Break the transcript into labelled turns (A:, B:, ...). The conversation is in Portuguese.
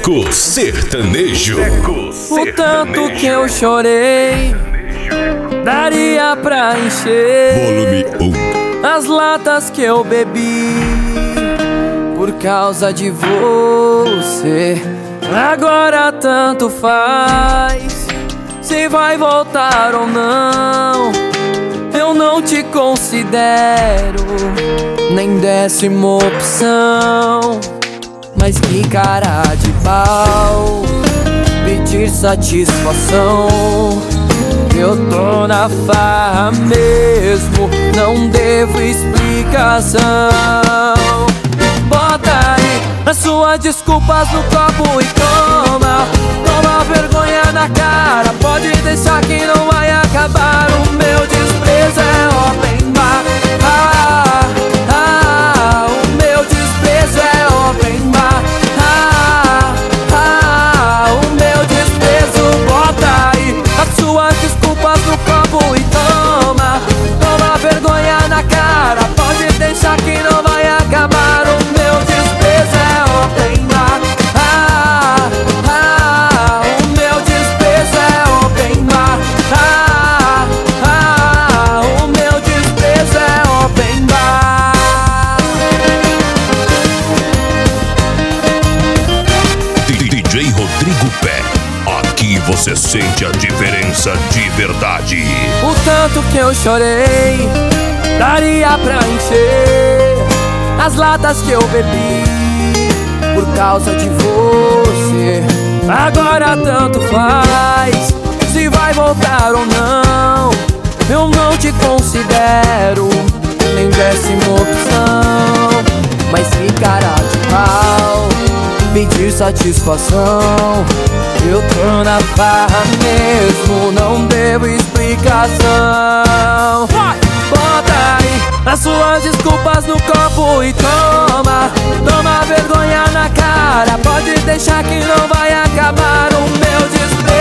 A: Teco Sertanejo.
B: O tanto que eu chorei daria pra encher
A: Volume 1.
B: as latas que eu bebi por causa de você. Agora tanto faz se vai voltar ou não. Eu não te considero nem décima opção. Mas que cara de pau pedir satisfação. Eu tô na farra mesmo, não devo explicação. Bota aí as suas desculpas no copo e toma. Toma vergonha na cara, pode deixar que não vai acabar. O meu desprezo é open bar. O meu desprezo é open bar. O meu desprezo. Bota aí as suas desculpas no copo e toma. Toma vergonha na cara, pode deixar que não vai acabar. O meu desprezo é open bar. O meu desprezo é open bar. O meu desprezo é open bar.
A: DJ Rodrigo Pé. Aqui você sente a diferença de verdade.
B: O tanto que eu chorei daria pra encher as latas que eu bebi por causa de você. Agora tanto faz se vai voltar ou não. Eu não te considero nem décima opção. Mas que cara de pau pedir satisfação. Eu tô na farra mesmo, não devo explicação. Bota aí as suas desculpas no copo e toma. Toma vergonha na cara, pode deixar que não vai acabar. O meu desprezo